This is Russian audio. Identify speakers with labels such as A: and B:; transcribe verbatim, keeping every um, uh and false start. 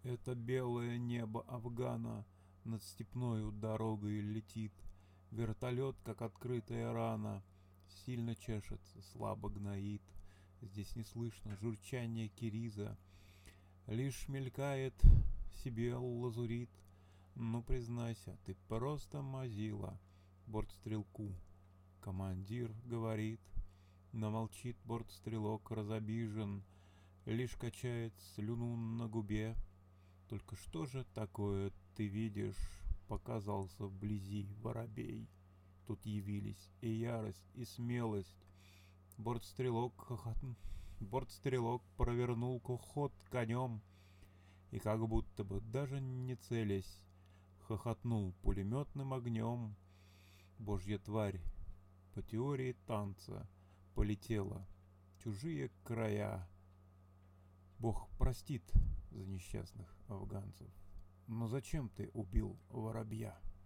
A: Это белое небо Афгана над степною дорогой летит. Вертолет, как открытая рана, сильно чешется, слабо гноит. Здесь не слышно журчания кириза, лишь мелькает себе лазурит. Ну, признайся, ты просто мазила бортстрелку. Командир говорит, но молчит бортстрелок разобижен, лишь качает слюну на губе. Только что же такое ты видишь? Показался вблизи воробей. Тут явились и ярость, и смелость. Бортстрелок хохот... Бортстрелок провернул ход конем и как будто бы даже не целясь хохотнул пулеметным огнем. Божья тварь по теории танца полетела в чужие края. Бог простит за несчастных афганцев. Но зачем ты убил воробья?